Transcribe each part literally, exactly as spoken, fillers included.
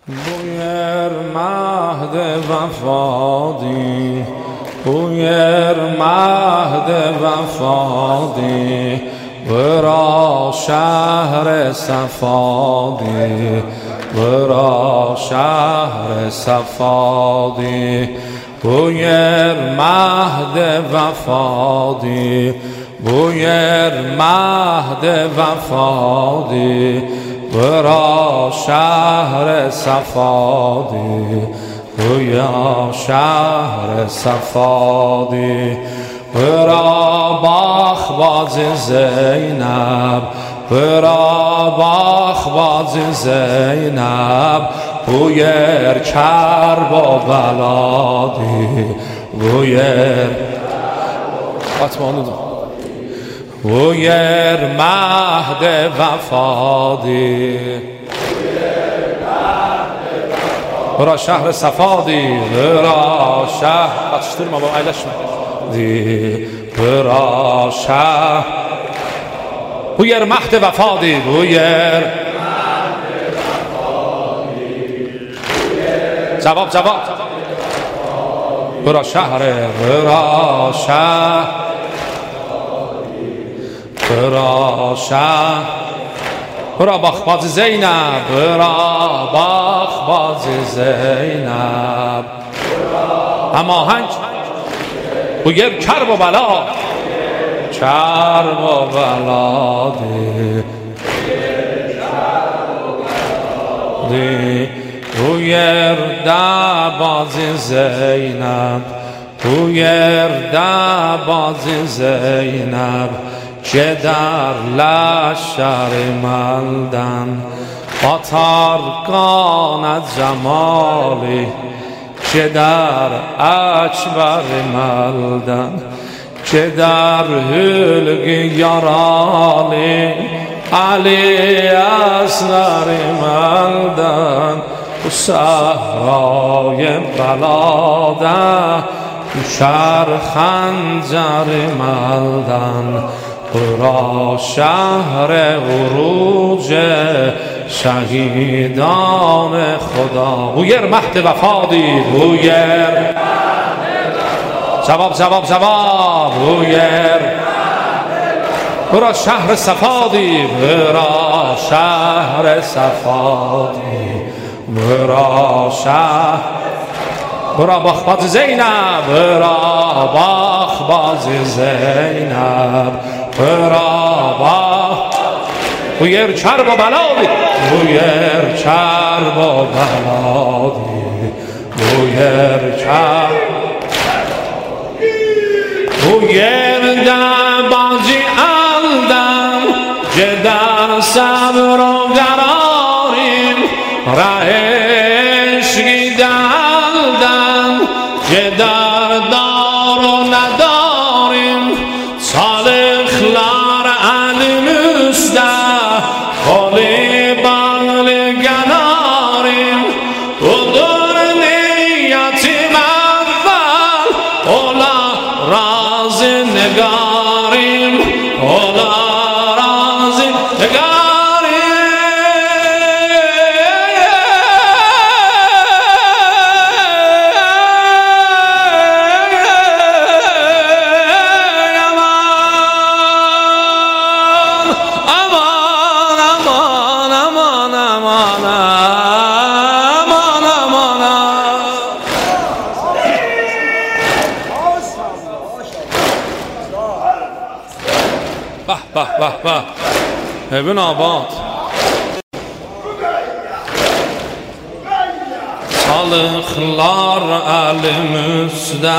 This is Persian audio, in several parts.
بویر مهد وفادی بویر مهد وفادی ورا شهر صفادی ورا شهر صفادی بویر مهد وفادی بویر مهد وفادی ورا شهر صفادی ورا شهر صفادی ورا باخ باز زینب ورا باخ باز زینب بویر کرب و بلادی بویر بویر مهد وفادی ورا شهر صفادی ورا شهر اتشتر ما با ایلش دی ورا شهر بویر مهد وفادی بویر جواب جواب ورا شهر ورا شهر ورا شهر ورا باخ زینب ورا باخ زینب هماهنگ بویر کرب و بلا کرب و بلا دی دی بویر دا باز زینب بویر دا باز زینب که در لشکر ملدن آتارگان جمالی که در اکبر ملدن که در هلگ یارالی علی اصغر ملدن و صحرای بلاده شهر خنجر ملدن ورا شهر عروج شهیدان خدا بویر مهد وفادی بویر جواب جواب جواب بویر ورا شهر صفادی ورا شهر صفادی ورا شهر ورا باخ باز زینب ورا باخ باز زینب ورا باخ بویر کرب و بلادی بویر کرب و بلادی بویر کرب بویر در بازی الدم جدر صبر و قراریم رهش گیدلدم جدر دار و نداریم صالح لار علی مسته خالی بغل گناریم بدر نیتیم اول اولا راز نگاریم اولا راز نگاریم به به به به ابن آباد صالحlar elimizde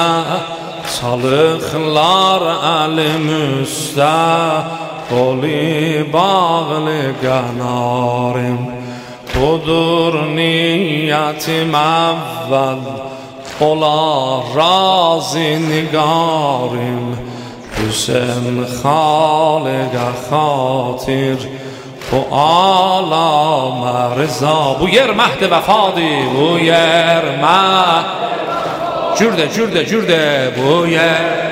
صالحlar elimizde Koli bağlı qanarim budur niyetim evvel ola razı nigarim Hüseyin Halıqa xatir bu alama rıza bu yer mehd vefadi bu yer mehd cürde cürde cürde bu yer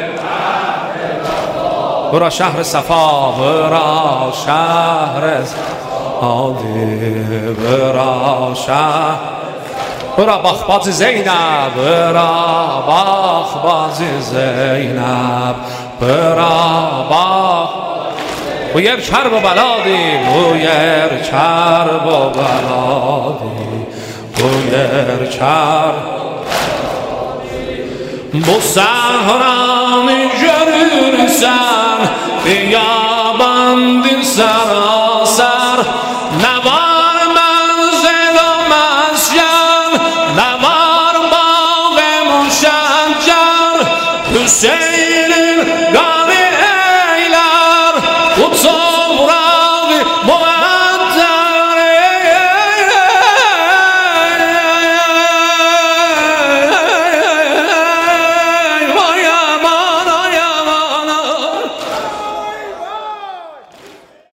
ورا شهر صفا ورا شهر صفا ورا شهر برا باخ بازی زینب برا باخ بازی زینب برا باخ و yer çarb baladi bu yer çarb baladi bu yer çarb bu sahranı görürsen ya